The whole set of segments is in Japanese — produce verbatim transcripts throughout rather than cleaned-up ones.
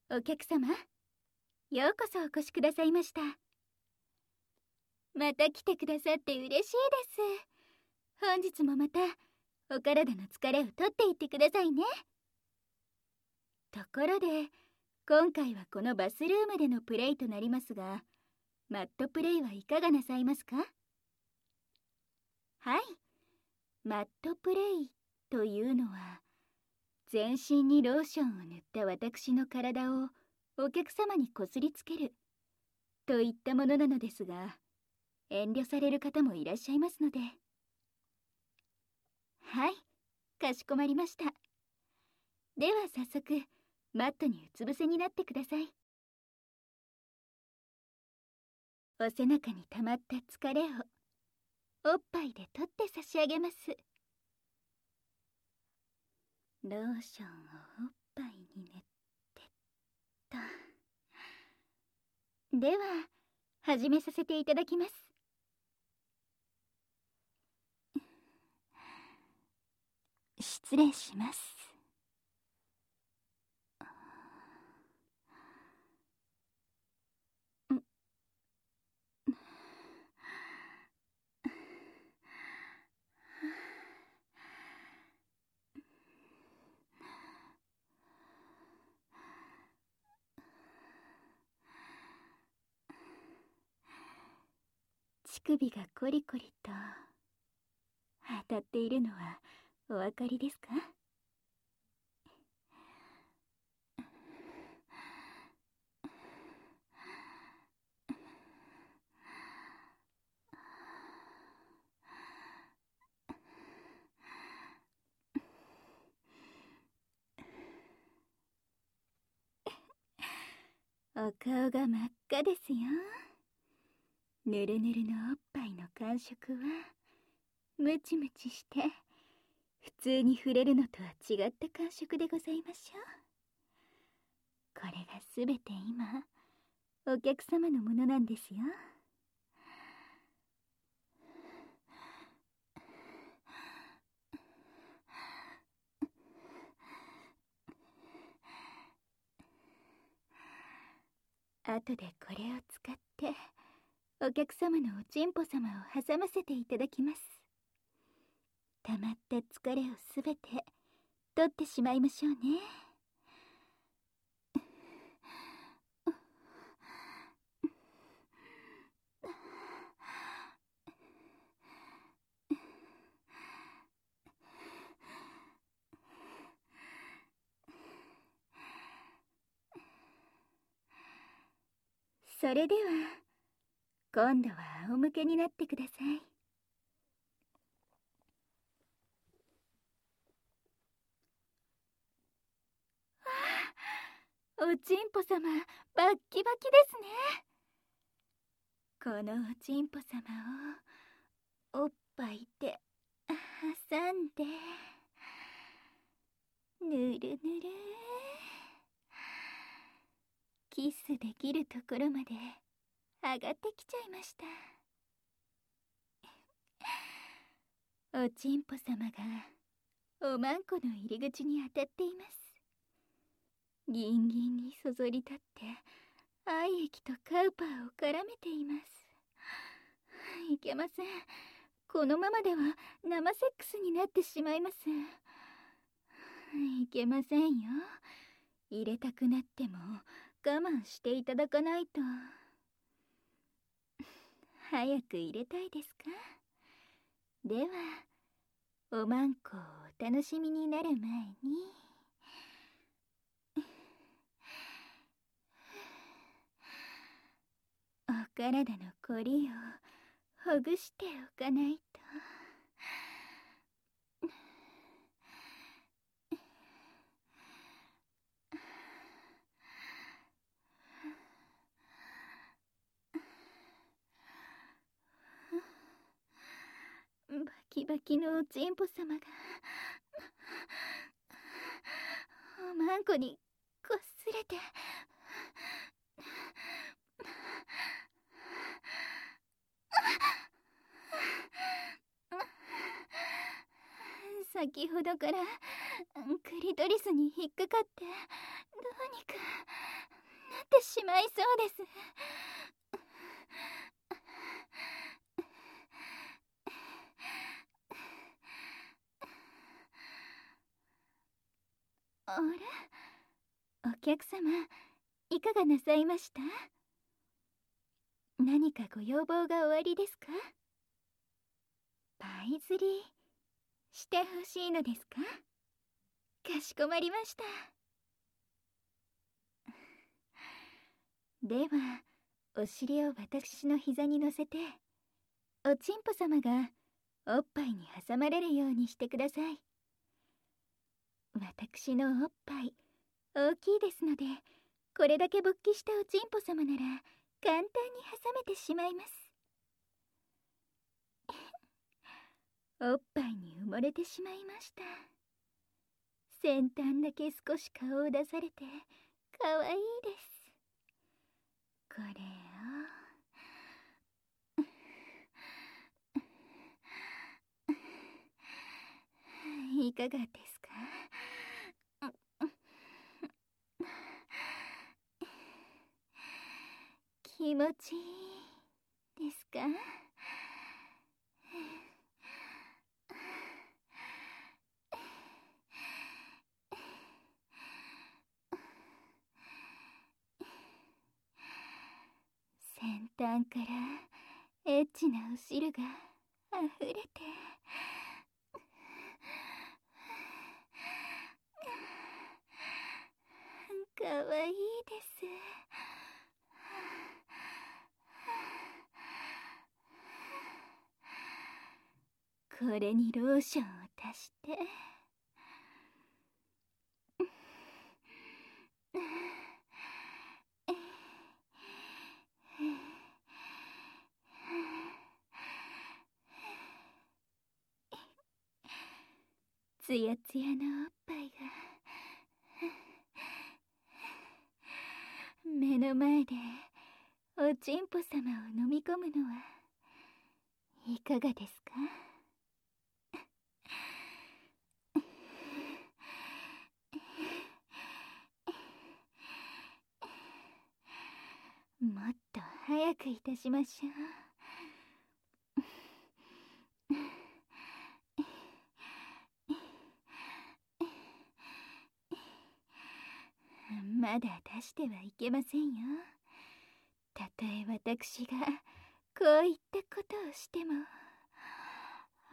お客様、ようこそお越しくださいました。また来てくださって嬉しいです。本日もまたお体の疲れを取っていってくださいね。ところで、今回はこのバスルームでのプレイとなりますが、マットプレイはいかがなさいますか？はい、マットプレイというのは、全身にローションを塗った私の体をお客様にこすりつけるといったものなのですが、遠慮される方もいらっしゃいますので。はい、かしこまりました。では早速マットにうつ伏せになってください。お背中に溜まった疲れをおっぱいで取って差し上げます。ローションをおっぱいに塗ってと。では始めさせていただきます。失礼します。乳首がコリコリと当たっているのはお分かりですか？お顔が真っ赤ですよ。ぬるぬるのおっぱいの感触はムチムチして普通に触れるのとは違った感触でございましょう。これがすべて今お客様のものなんですよ。後でこれを使ってお客様のおちんぽ様を挟ませていただきます。溜まった疲れをすべて取ってしまいましょうね。それでは今度は仰向けになってください。ああ、おちんぽ様バッキバキですね。このおちんぽ様をおっぱいで挟んでぬるぬるキスできるところまで上がってきちゃいました。おちんぽ様がおまんこの入り口に当たっています。ギンギンにそそり立って愛液とカウパーを絡めています。いけません。このままでは生セックスになってしまいます。いけませんよ。入れたくなっても我慢していただかないと。早く入れたいですか？ではおまんこをお楽しみになる前にお体のこりをほぐしておかないと。バキバキのおちんぽ様がおまんこにこすれて先ほどからクリトリスに引っかかってどうにかなってしまいそうです。あれ、お客様、いかがなさいました？何かご要望がおありですか？パイ釣りしてほしいのですか？かしこまりました。では、お尻を私の膝に乗せて、おちんぽ様がおっぱいに挟まれるようにしてください。私のおっぱい大きいですので、これだけ勃起したおちんぽ様なら簡単に挟めてしまいます。おっぱいに埋もれてしまいました。先端だけ少し顔を出されてかわいいです。これをいかがですか？気持ちいいですか？先端からエッチなお汁があふれて、かわいいです。これにローションを足してつやつやのおっぱいが目の前でおちんぽ様を飲み込むのはいかがですか？もっと早くいたしましょう。まだ出してはいけませんよ。たとえ私がこういったことをしても。あ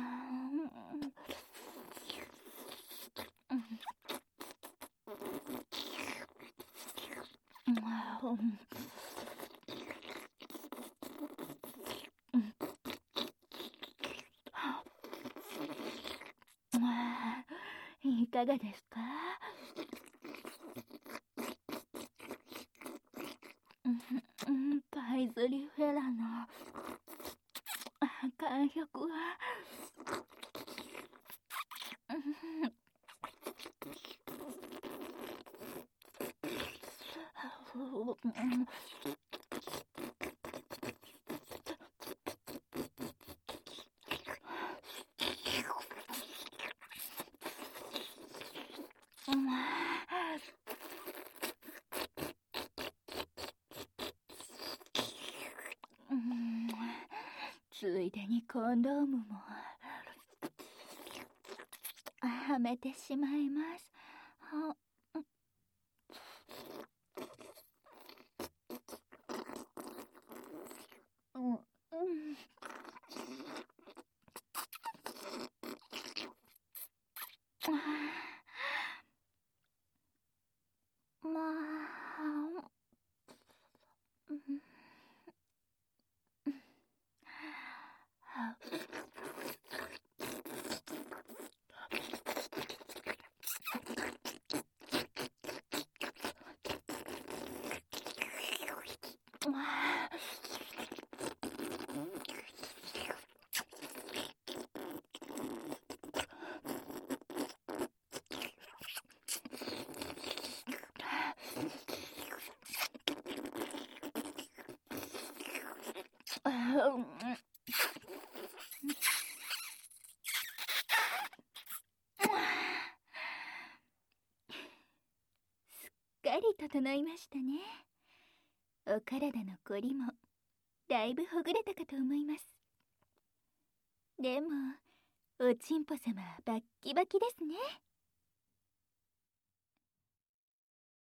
いかがですか？パイズリフェラの感触はついでにコンドームもはめてしまいます。うんうんまあ、うん、 り整いましたね。お体のこりもだいぶほぐれたかと思います。でもおちんぽ様はバッキバキですね。